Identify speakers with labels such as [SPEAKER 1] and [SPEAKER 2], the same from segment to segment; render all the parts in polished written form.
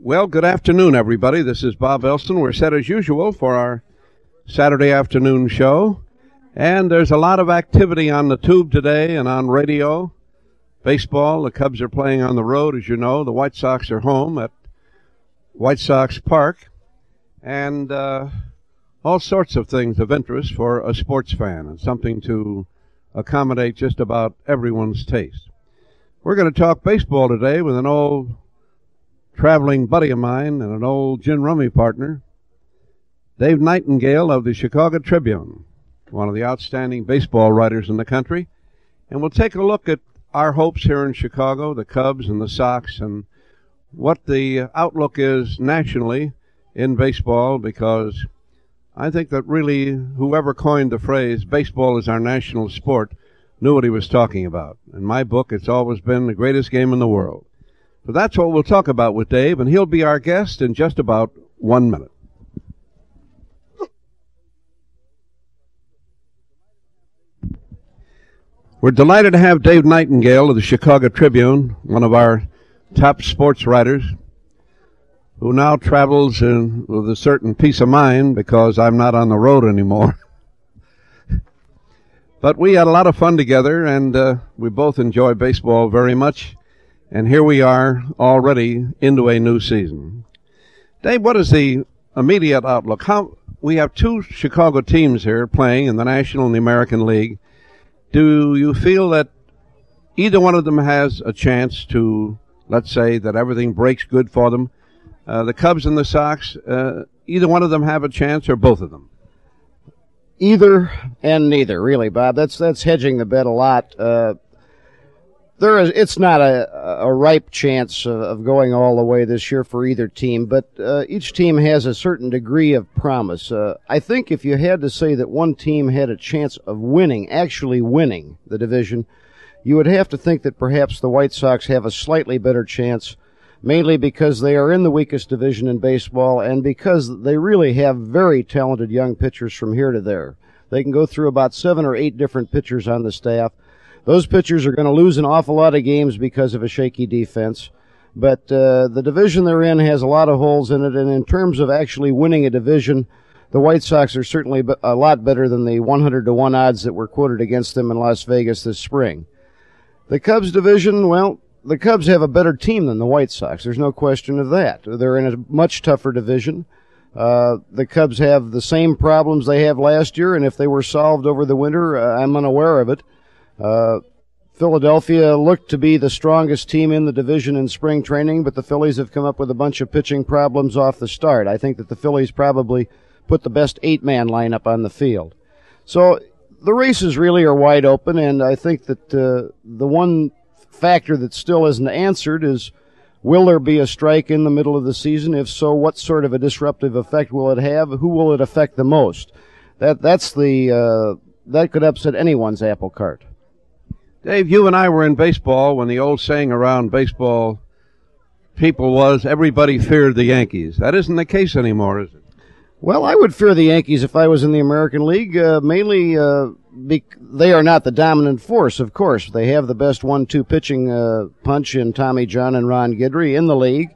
[SPEAKER 1] Well, good afternoon, everybody. This is Bob Elson. We're set as usual for our Saturday afternoon show. And there's a lot of activity on the tube today and on radio. Baseball, the Cubs are playing on the road, as you know. The White Sox are home at White Sox Park. And all sorts of things of interest for a sports fan and something to accommodate just about everyone's taste. We're going to talk baseball today with an old traveling buddy of mine and an old gin rummy partner, Dave Nightingale of the Chicago Tribune, one of the outstanding baseball writers in the country. And we'll take a look at our hopes here in Chicago, the Cubs and the Sox, and what the outlook is nationally in baseball, because I think that really whoever coined the phrase, baseball is our national sport, knew what he was talking about. In my book, it's always been the greatest game in the world. So that's what we'll talk about with Dave, and he'll be our guest in just about 1 minute. We're delighted to have Dave Nightingale of the Chicago Tribune, one of our top sports writers, who now travels with a certain peace of mind because I'm not on the road anymore. But we had a lot of fun together, and we both enjoy baseball very much. And here we are already into a new season. Dave, what is the immediate outlook? We have two Chicago teams here playing in the National and the American League. Do you feel that either one of them has a chance to, let's say, that everything breaks good for them? The Cubs and the Sox, either one of them have a chance, or both of them?
[SPEAKER 2] Either and neither, really, Bob. That's hedging the bet a lot. It's not a ripe chance of going all the way this year for either team, but each team has a certain degree of promise. I think if you had to say that one team had a chance of actually winning the division, you would have to think that perhaps the White Sox have a slightly better chance, mainly because they are in the weakest division in baseball and because they really have very talented young pitchers from here to there. They can go through about 7 or 8 different pitchers on the staff. Those pitchers are going to lose an awful lot of games because of a shaky defense. But the division they're in has a lot of holes in it, and in terms of actually winning a division, the White Sox are certainly a lot better than the 100-to-1 odds that were quoted against them in Las Vegas this spring. The Cubs division, well, the Cubs have a better team than the White Sox. There's no question of that. They're in a much tougher division. The Cubs have the same problems they have last year, and if they were solved over the winter, I'm unaware of it. Philadelphia looked to be the strongest team in the division in spring training, but the Phillies have come up with a bunch of pitching problems off the start. I think that the Phillies probably put the best 8-man lineup on the field. So the races really are wide open, and I think that the one factor that still isn't answered is, will there be a strike in the middle of the season? If so, what sort of a disruptive effect will it have? Who will it affect the most? That could upset anyone's apple cart.
[SPEAKER 1] Dave, you and I were in baseball when the old saying around baseball people was, everybody feared the Yankees. That isn't the case anymore, is it?
[SPEAKER 2] Well, I would fear the Yankees if I was in the American League, mainly they are not the dominant force, of course. They have the best 1-2 pitching punch in Tommy John and Ron Guidry in the league.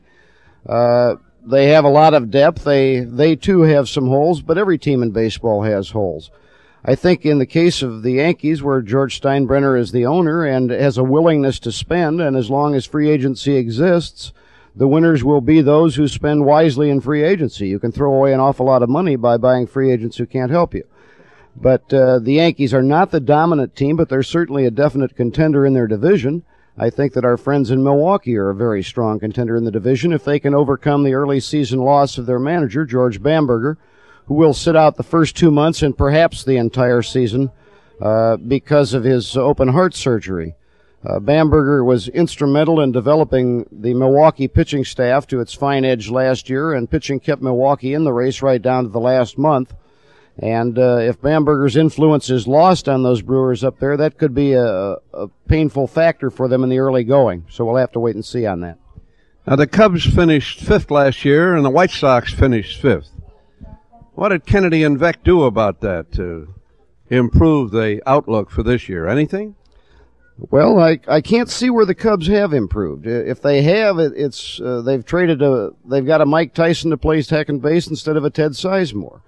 [SPEAKER 2] They have a lot of depth. They too have some holes, but every team in baseball has holes. I think in the case of the Yankees, where George Steinbrenner is the owner and has a willingness to spend, and as long as free agency exists, the winners will be those who spend wisely in free agency. You can throw away an awful lot of money by buying free agents who can't help you. But the Yankees are not the dominant team, but they're certainly a definite contender in their division. I think that our friends in Milwaukee are a very strong contender in the division if they can overcome the early season loss of their manager, George Bamberger, who will sit out the first 2 months and perhaps the entire season because of his open heart surgery. Bamberger was instrumental in developing the Milwaukee pitching staff to its fine edge last year, and pitching kept Milwaukee in the race right down to the last month. And if Bamberger's influence is lost on those Brewers up there, that could be a painful factor for them in the early going. So we'll have to wait and see on that.
[SPEAKER 1] Now, the Cubs finished 5th last year, and the White Sox finished 5th. What did Kennedy and Veeck do about that to improve the outlook for this year? Anything?
[SPEAKER 2] Well, I can't see where the Cubs have improved. If they have, they've they've got a Mike Tyson to play second base instead of a Ted Sizemore.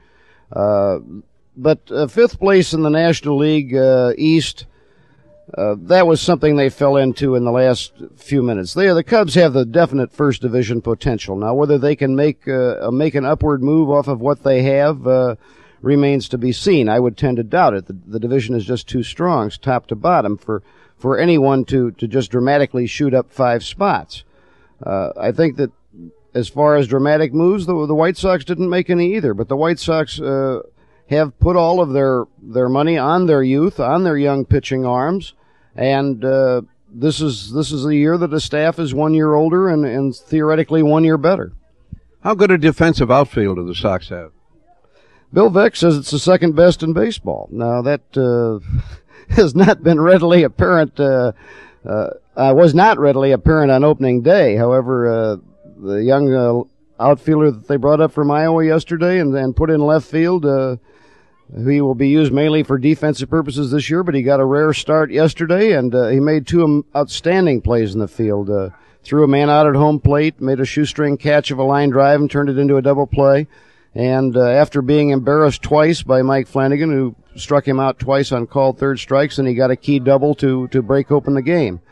[SPEAKER 2] But fifth place in the National League East, that was something they fell into in the last few minutes. The Cubs have the definite first division potential. Now, whether they can make an upward move off of what they have remains to be seen. I would tend to doubt it. The division is just too strong, top to bottom, for anyone to just dramatically shoot up 5 spots. I think that as far as dramatic moves, the White Sox didn't make any either, but the White Sox have put all of their money on their youth, on their young pitching arms, and this is a year that the staff is 1 year older and theoretically 1 year better.
[SPEAKER 1] How good a defensive outfield do the Sox have?
[SPEAKER 2] Bill Veeck says it's the second best in baseball. Now that has not been readily apparent. Was not readily apparent on opening day. However, the young outfielder that they brought up from Iowa yesterday and put in left field, he will be used mainly for defensive purposes this year, but he got a rare start yesterday, and he made 2 outstanding plays in the field. Threw a man out at home plate, made a shoestring catch of a line drive, and turned it into a double play. And after being embarrassed twice by Mike Flanagan, who struck him out twice on called third strikes, and he got a key double to break open the game.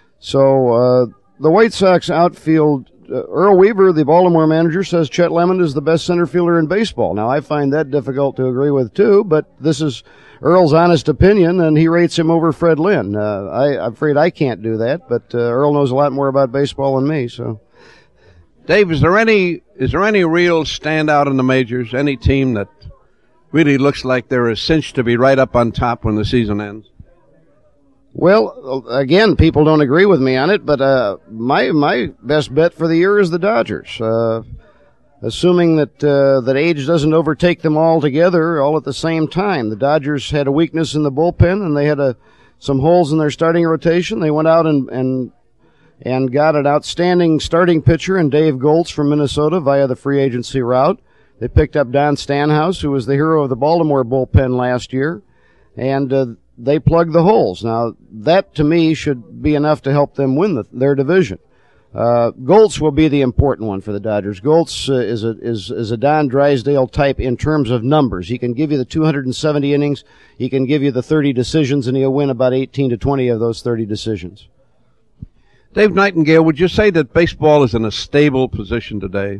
[SPEAKER 2] So the White Sox outfield, Earl Weaver, the Baltimore manager, says Chet Lemon is the best center fielder in baseball. Now, I find that difficult to agree with, too, but this is Earl's honest opinion, and he rates him over Fred Lynn. I'm afraid I can't do that, but Earl knows a lot more about baseball than me, so...
[SPEAKER 1] Dave, is there any real standout in the majors? Any team that really looks like they're a cinch to be right up on top when the season ends?
[SPEAKER 2] Well, again, people don't agree with me on it, but my best bet for the year is the Dodgers. Assuming that age doesn't overtake them all together, all at the same time. The Dodgers had a weakness in the bullpen, and they had some holes in their starting rotation. They went out and got an outstanding starting pitcher in Dave Goltz from Minnesota via the free agency route. They picked up Don Stanhouse, who was the hero of the Baltimore bullpen last year, and they plugged the holes. Now, that to me should be enough to help them win their division. Goltz will be the important one for the Dodgers. Goltz is a Don Drysdale type in terms of numbers. He can give you the 270 innings, he can give you the 30 decisions, and he'll win about 18 to 20 of those 30 decisions.
[SPEAKER 1] Dave Nightingale, would you say that baseball is in a stable position today?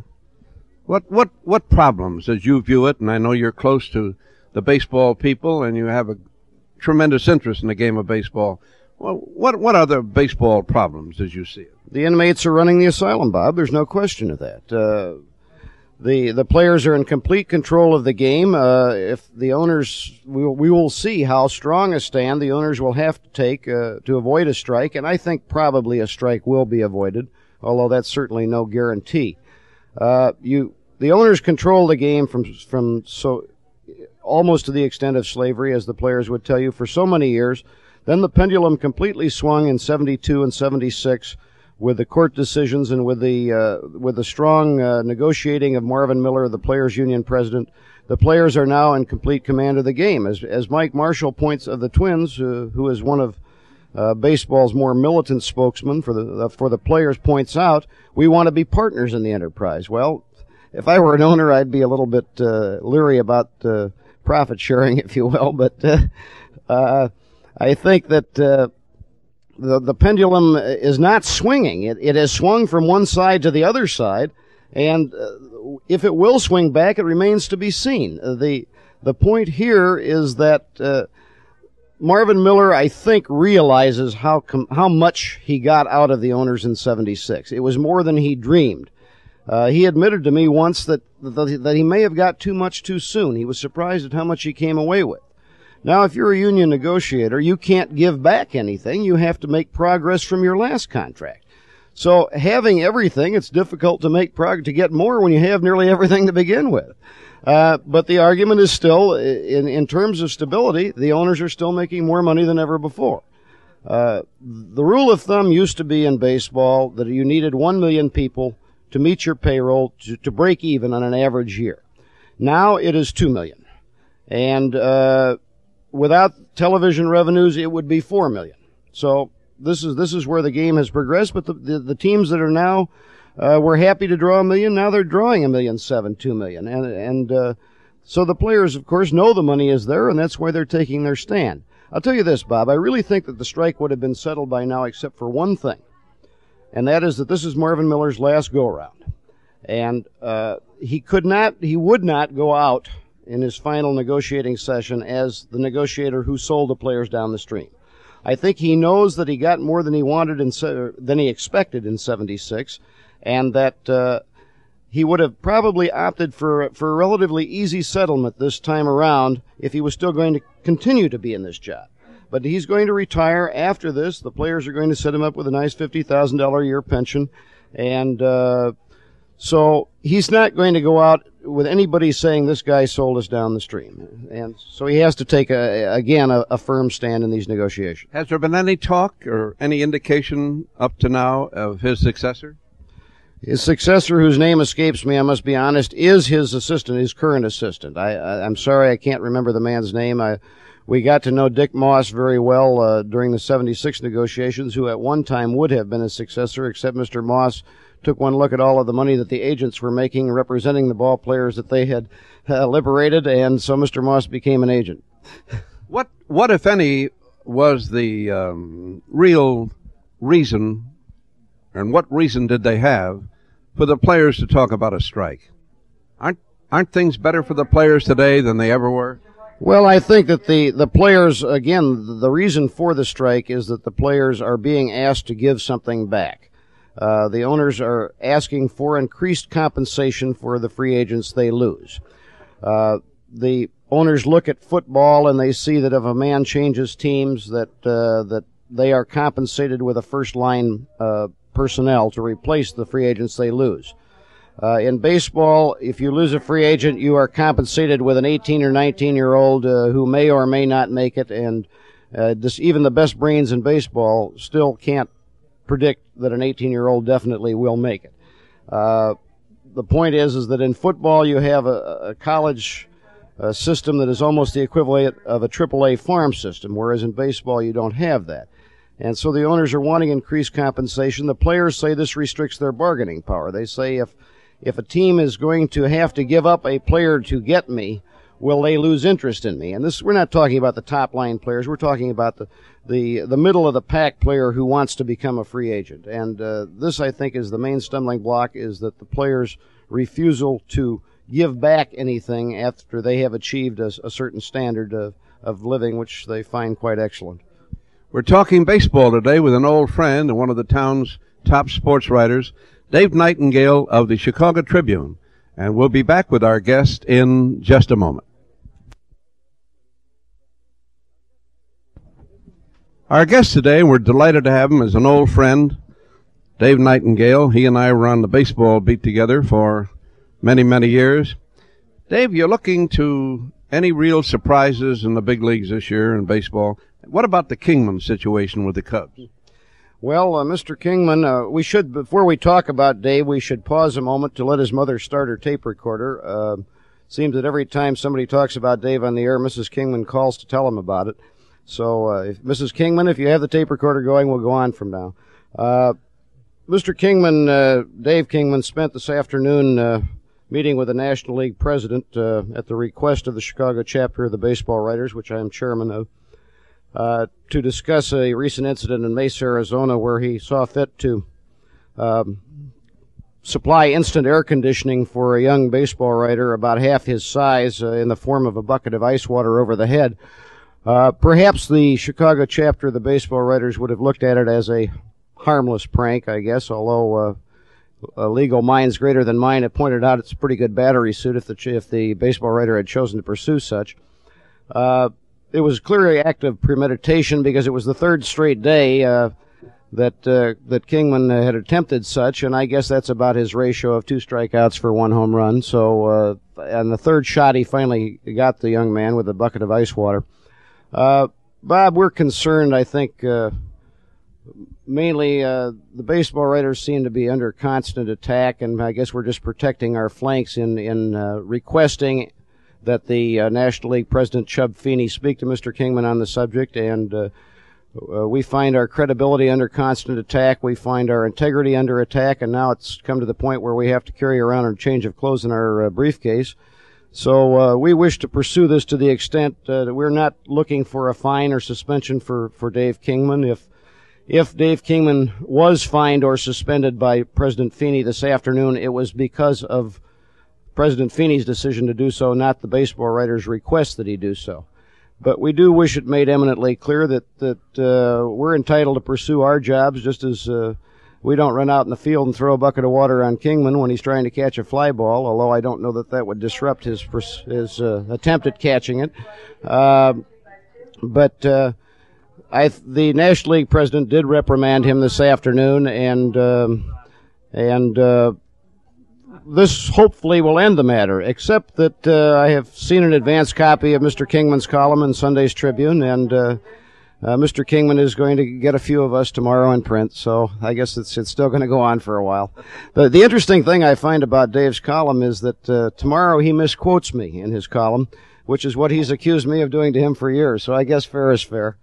[SPEAKER 1] What problems, as you view it, and I know you're close to the baseball people and you have a tremendous interest in the game of baseball, what are the baseball problems as you see it?
[SPEAKER 2] The inmates are running the asylum, Bob. There's no question of that. The players are in complete control of the game. If the owners, we will see how strong a stand the owners will have to take to avoid a strike, and I think probably a strike will be avoided, although that's certainly no guarantee. The owners control the game from so almost to the extent of slavery, as the players would tell you, for so many years. Then the pendulum completely swung in 72 and 76. With the court decisions and with the strong negotiating of Marvin Miller, the Players Union president, the players are now in complete command of the game. As Mike Marshall points of the Twins, who is one of baseball's more militant spokesmen for the players, points out, we want to be partners in the enterprise. Well, if I were an owner, I'd be a little bit leery about profit sharing, if you will. But I think that. The pendulum is not swinging. It has swung from one side to the other side, and if it will swing back, it remains to be seen. The point here is that Marvin Miller, I think, realizes how much he got out of the owners in 76. It was more than he dreamed. He admitted to me once that he may have got too much too soon. He was surprised at how much he came away with. Now, if you're a union negotiator, you can't give back anything. You have to make progress from your last contract. So having everything, it's difficult to make to get more when you have nearly everything to begin with. But the argument is still, in terms of stability, the owners are still making more money than ever before. The rule of thumb used to be in baseball that you needed 1 million people to meet your payroll to break even on an average year. Now it is 2 million. And without television revenues, it would be 4 million. So this is where the game has progressed. But the teams that are now were happy to draw $1 million, now they're drawing $1.7 million, $2 million, and so the players, of course, know the money is there, and that's why they're taking their stand. I'll tell you this, Bob. I really think that the strike would have been settled by now, except for one thing, and that is that this is Marvin Miller's last go-around, and he would not go out in his final negotiating session as the negotiator who sold the players down the stream. I think he knows that he got more than he wanted than he expected in '76, and that he would have probably opted for a relatively easy settlement this time around if he was still going to continue to be in this job. But he's going to retire after this. The players are going to set him up with a nice $50,000 a year pension, and so he's not going to go out with anybody saying this guy sold us down the stream. And so he has to take, a firm stand in these negotiations.
[SPEAKER 1] Has there been any talk or any indication up to now of his successor?
[SPEAKER 2] His successor, whose name escapes me, I must be honest, is his assistant, his current assistant. I'm sorry I can't remember the man's name. We got to know Dick Moss very well during the '76 negotiations, who at one time would have been his successor, except Mr. Moss took one look at all of the money that the agents were making representing the ball players that they had liberated, and so Mr. Moss became an agent.
[SPEAKER 1] What if any, was the real reason, and what reason did they have for the players to talk about a strike? Aren't things better for the players today than they ever were?
[SPEAKER 2] Well, I think that the players, again, the reason for the strike is that the players are being asked to give something back. The owners are asking for increased compensation for the free agents they lose. The owners look at football and they see that if a man changes teams, that they are compensated with a first-line personnel to replace the free agents they lose. In baseball, if you lose a free agent, you are compensated with an 18 or 19-year-old who may or may not make it, and even the best brains in baseball still can't predict that an 18-year-old definitely will make it. The point is that in football you have a college system that is almost the equivalent of a AAA farm system, whereas in baseball you don't have that. And so the owners are wanting increased compensation. The players say this restricts their bargaining power. They say if a team is going to have to give up a player to get me, will they lose interest in me? And this, we're not talking about the top line players. We're talking about the middle of the pack player who wants to become a free agent. And this, I think, is the main stumbling block, is that the players' refusal to give back anything after they have achieved a certain standard of living, which they find quite excellent.
[SPEAKER 1] We're talking baseball today with an old friend and one of the town's top sports writers, Dave Nightingale of the Chicago Tribune. And we'll be back with our guest in just a moment. Our guest today, we're delighted to have him, is an old friend, Dave Nightingale. He and I were on the baseball beat together for many, many years. Dave, you're looking to any real surprises in the big leagues this year in baseball? What about the Kingman situation with the Cubs?
[SPEAKER 2] Well, Mr. Kingman, we should, before we talk about Dave, we should pause a moment to let his mother start her tape recorder. Seems that every time somebody talks about Dave on the air, Mrs. Kingman calls to tell him about it. So, Mrs. Kingman, if you have the tape recorder going, we'll go on from now. Mr. Kingman, Dave Kingman, spent this afternoon meeting with the National League president at the request of the Chicago chapter of the Baseball Writers, which I am chairman of, to discuss a recent incident in Mesa, Arizona, where he saw fit to supply instant air conditioning for a young baseball writer about half his size in the form of a bucket of ice water over the head. Perhaps the Chicago chapter of the Baseball Writers would have looked at it as a harmless prank, I guess, although legal minds greater than mine have pointed out it's a pretty good battery suit if the baseball writer had chosen to pursue such. It was clearly an act of premeditation because it was the third straight day that Kingman had attempted such, and I guess that's about his ratio of 2 strikeouts for 1 home run. So on the third shot, he finally got the young man with a bucket of ice water. Bob, we're concerned, I think, mainly the baseball writers seem to be under constant attack, and I guess we're just protecting our flanks in requesting that the National League President Chub Feeney speak to Mr. Kingman on the subject and We find our credibility under constant attack. We find our integrity under attack, and now it's come to the point where we have to carry around a change of clothes in our briefcase. So we wish to pursue this to the extent that we're not looking for a fine or suspension for Dave Kingman. If Dave Kingman was fined or suspended by President Feeney this afternoon, it was because of President Feeney's decision to do so, not the baseball writer's request that he do so. But we do wish it made eminently clear that we're entitled to pursue our jobs, just as we don't run out in the field and throw a bucket of water on Kingman when he's trying to catch a fly ball, although I don't know that would disrupt his attempt at catching it. But the National League president did reprimand him this afternoon, and this hopefully will end the matter, except that I have seen an advance copy of Mr. Kingman's column in Sunday's Tribune, and Mr. Kingman is going to get a few of us tomorrow in print, so I guess it's still going to go on for a while. The interesting thing I find about Dave's column is that tomorrow he misquotes me in his column, which is what he's accused me of doing to him for years, so I guess fair is fair.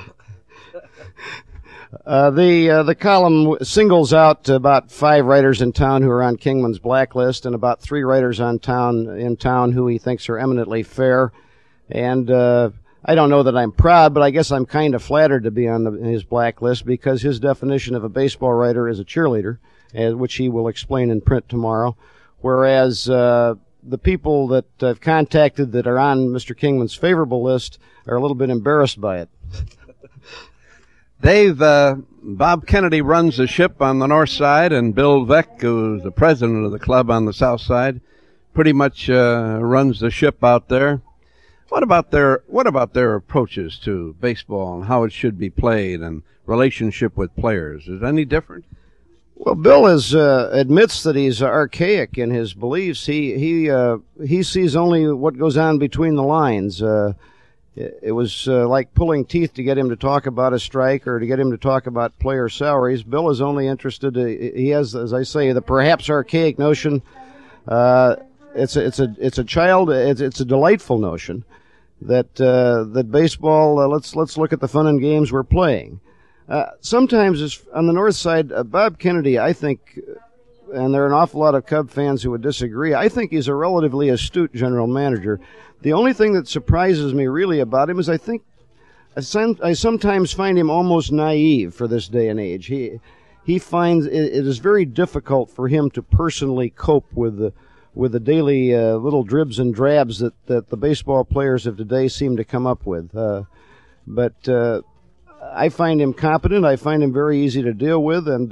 [SPEAKER 2] The column singles out about 5 writers in town who are on Kingman's blacklist and about 3 writers in town who he thinks are eminently fair. And I don't know that I'm proud, but I guess I'm kind of flattered to be on his blacklist because his definition of a baseball writer is a cheerleader, which he will explain in print tomorrow. Whereas the people that I've contacted that are on Mr. Kingman's favorable list are a little bit embarrassed by it.
[SPEAKER 1] Dave, Bob Kennedy runs the ship on the north side, and Bill Veeck, who's the president of the club on the south side, pretty much runs the ship out there. What about their approaches to baseball and how it should be played and relationship with players? Is it any different?
[SPEAKER 2] Well, Bill admits that he's archaic in his beliefs. He sees only what goes on between the lines. It was like pulling teeth to get him to talk about a strike or to get him to talk about player salaries. Bill is only interested. He has, as I say, the perhaps archaic notion. It's a delightful notion that baseball. Let's look at the fun and games we're playing. Sometimes on the north side, Bob Kennedy, I think, and there are an awful lot of Cub fans who would disagree, I think he's a relatively astute general manager. The only thing that surprises me really about him is I sometimes find him almost naive for this day and age. He finds it is very difficult for him to personally cope with the daily little dribs and drabs that the baseball players of today seem to come up with. But I find him competent. I find him very easy to deal with, and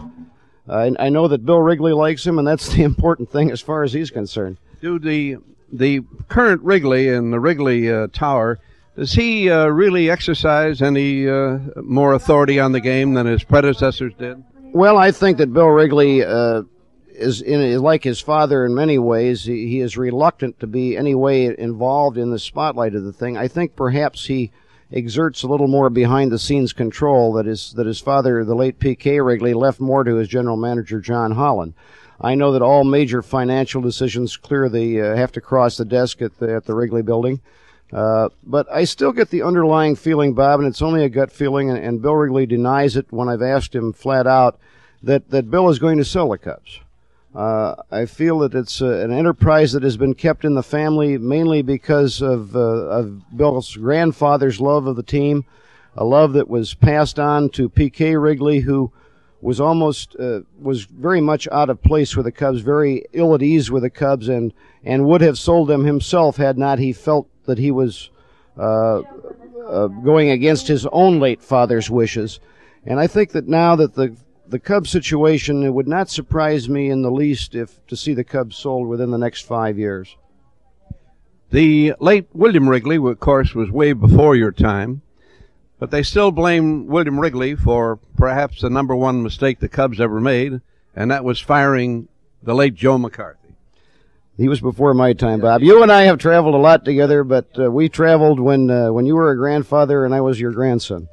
[SPEAKER 2] I know that Bill Wrigley likes him, and that's the important thing as far as he's concerned.
[SPEAKER 1] Do the current Wrigley in the Wrigley Tower, does he really exercise any more authority on the game than his predecessors did?
[SPEAKER 2] Well, I think that Bill Wrigley is like his father in many ways. He is reluctant to be any way involved in the spotlight of the thing. I think perhaps he exerts a little more behind-the-scenes control that his father, the late P.K. Wrigley, left more to his general manager, John Holland. I know that all major financial decisions have to cross the desk at the Wrigley Building. But I still get the underlying feeling, Bob, and it's only a gut feeling, and Bill Wrigley denies it when I've asked him flat out, that Bill is going to sell the Cubs. I feel that it's an enterprise that has been kept in the family mainly because of Bill's grandfather's love of the team, a love that was passed on to P.K. Wrigley, who was was very much out of place with the Cubs, very ill at ease with the Cubs, and would have sold them himself had not he felt that he was going against his own late father's wishes. And I think that now that the Cubs situation, it would not surprise me in the least to see the Cubs sold within the next 5 years.
[SPEAKER 1] The late William Wrigley, of course, was way before your time, but they still blame William Wrigley for perhaps the number one mistake the Cubs ever made, and that was firing the late Joe McCarthy.
[SPEAKER 2] He was before my time, Bob. You and I have traveled a lot together, but we traveled when you were a grandfather and I was your grandson.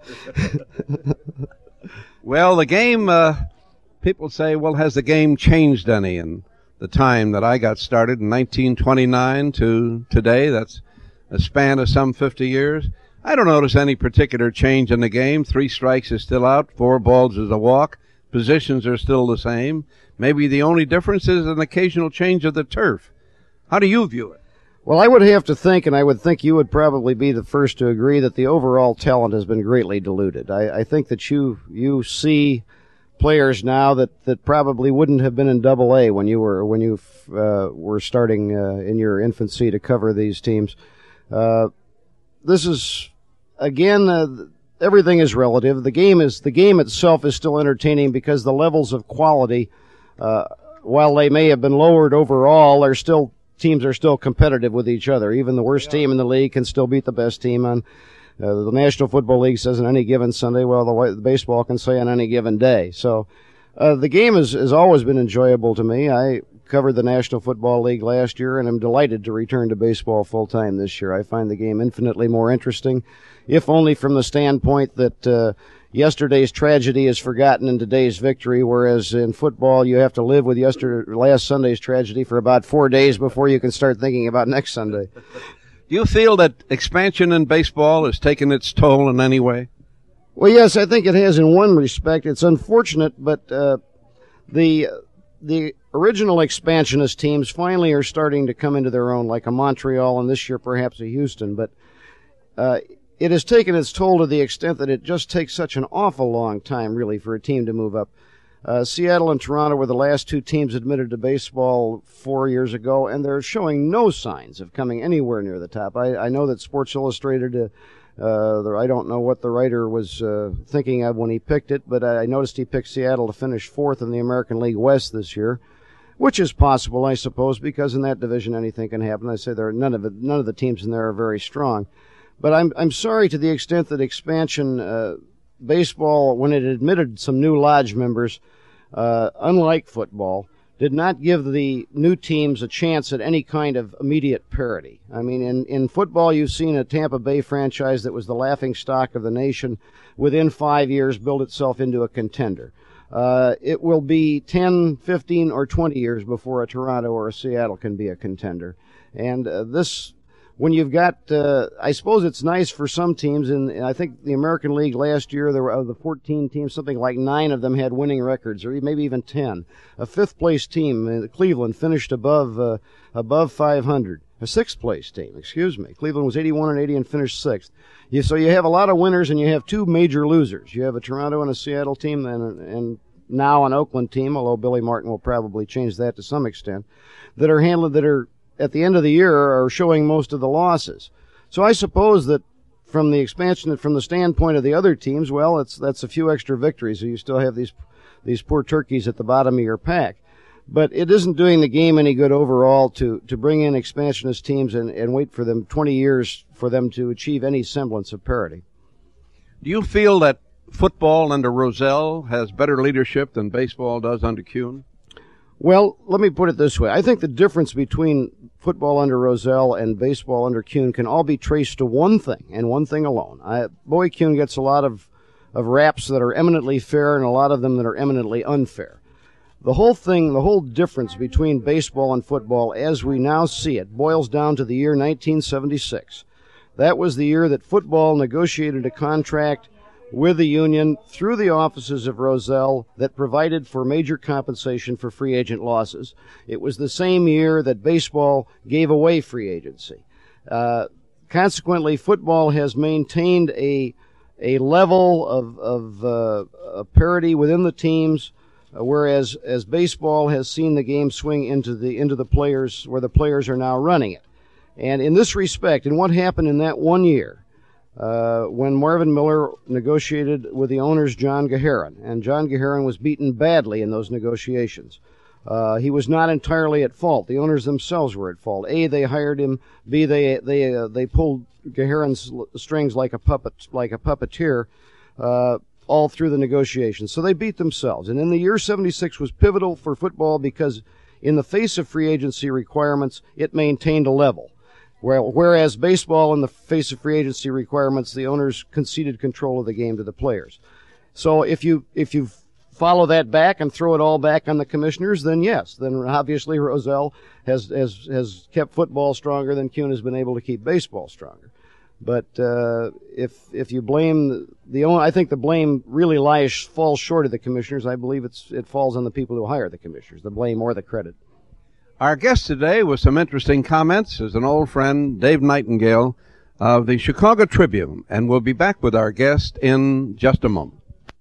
[SPEAKER 1] Well, the game, people say, well, has the game changed any in the time that I got started in 1929 to today? That's a span of some 50 years. I don't notice any particular change in the game. 3 strikes is still out, 4 balls is a walk. Positions are still the same. Maybe the only difference is an occasional change of the turf. How do you view it?
[SPEAKER 2] Well, I would have to think, and I would think you would probably be the first to agree, that the overall talent has been greatly diluted. I think that you see players now that probably wouldn't have been in Double A when you were starting in your infancy to cover these teams. This is, again, everything is relative. The game itself is still entertaining because the levels of quality, while they may have been lowered overall, teams are still competitive with each other. Even the worst team in the league can still beat the best team on. The National Football League says on any given Sunday. Well, the baseball can say on any given day. So the game has always been enjoyable to me. I covered the National Football League last year, and I'm delighted to return to baseball full time this year. I find the game infinitely more interesting, if only from the standpoint that yesterday's tragedy is forgotten in today's victory, whereas in football you have to live with last Sunday's tragedy for about 4 days before you can start thinking about next Sunday.
[SPEAKER 1] Do you feel that expansion in baseball has taken its toll in any way?
[SPEAKER 2] Well, yes, I think it has in one respect. It's unfortunate, but the original expansionist teams finally are starting to come into their own, like a Montreal and this year perhaps a Houston, but it has taken its toll to the extent that it just takes such an awful long time, really, for a team to move up. Seattle and Toronto were the last 2 teams admitted to baseball 4 years ago, and they're showing no signs of coming anywhere near the top. I know that Sports Illustrated, I don't know what the writer was thinking of when he picked it, but I noticed he picked Seattle to finish 4th in the American League West this year, which is possible, I suppose, because in that division anything can happen. I say none of the teams in there are very strong. But I'm sorry to the extent that expansion baseball, when it admitted some new lodge members, unlike football, did not give the new teams a chance at any kind of immediate parity. I mean, in football, you've seen a Tampa Bay franchise that was the laughingstock of the nation within 5 years build itself into a contender. It will be 10, 15, or 20 years before a Toronto or a Seattle can be a contender. And when you've got, I suppose it's nice for some teams, and I think the American League last year, there were of the 14 teams, something like 9 of them had winning records, or maybe even 10. A 5th place team, Cleveland, finished above 500. A 6th place team, Cleveland was 81-80 and finished 6th. So you have a lot of winners and you have 2 major losers. You have a Toronto and a Seattle team and now an Oakland team, although Billy Martin will probably change that to some extent, that are at the end of the year are showing most of the losses. So I suppose that from the expansion, from the standpoint of the other teams, well, that's a few extra victories. So you still have these poor turkeys at the bottom of your pack. But it isn't doing the game any good overall to bring in expansionist teams and wait for them 20 years for them to achieve any semblance of parity.
[SPEAKER 1] Do you feel that football under Rozelle has better leadership than baseball does under Kuhn?
[SPEAKER 2] Well, let me put it this way. I think the difference between football under Rozelle and baseball under Kuhn can all be traced to one thing, and one thing alone. Bowie Kuhn gets a lot of raps that are eminently fair and a lot of them that are eminently unfair. The whole difference between baseball and football as we now see it boils down to the year 1976. That was the year that football negotiated a contract with the union through the offices of Rozelle that provided for major compensation for free agent losses. It was the same year that baseball gave away free agency. Consequently, football has maintained a level of parity within the teams, whereas baseball has seen the game swing into the players, where the players are now running it. And in this respect, and what happened in that 1 year, when Marvin Miller negotiated with the owners John Gaharon, and John Gaharon was beaten badly in those negotiations. He was not entirely at fault. The owners themselves were at fault. A, they hired him. B, they pulled Gaharon's strings like a puppeteer, all through the negotiations. So they beat themselves. And in the year 76 was pivotal for football because in the face of free agency requirements, it maintained a level. Whereas baseball, in the face of free agency requirements, the owners conceded control of the game to the players. So if you follow that back and throw it all back on the commissioners, then yes, then obviously Rozelle has kept football stronger than Kuhn has been able to keep baseball stronger. But if you blame I think the blame really falls short of the commissioners. I believe it falls on the people who hire the commissioners, the blame or the credit.
[SPEAKER 1] Our guest today with some interesting comments is an old friend, Dave Nightingale of the Chicago Tribune, and we'll be back with our guest in just a moment.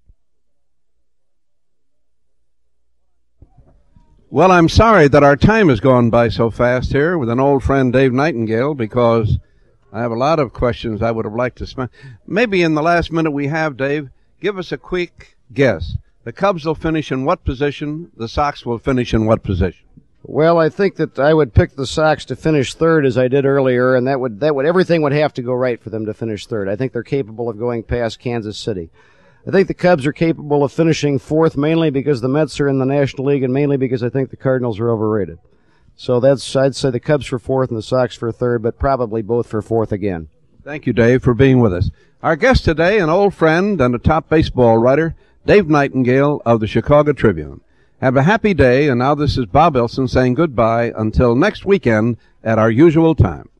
[SPEAKER 1] Well, I'm sorry that our time has gone by so fast here with an old friend, Dave Nightingale, because I have a lot of questions I would have liked to spend. Maybe in the last minute we have, Dave, give us a quick guess. The Cubs will finish in what position? The Sox will finish in what position?
[SPEAKER 2] Well, I think that I would pick the Sox to finish third, as I did earlier, and that would everything would have to go right for them to finish third. I think they're capable of going past Kansas City. I think the Cubs are capable of finishing fourth, mainly because the Mets are in the National League, and mainly because I think the Cardinals are overrated. So I'd say the Cubs for fourth and the Sox for third, but probably both for fourth again.
[SPEAKER 1] Thank you, Dave, for being with us. Our guest today, an old friend and a top baseball writer, Dave Nightingale of the Chicago Tribune. Have a happy day, and now this is Bob Elson saying goodbye until next weekend at our usual time.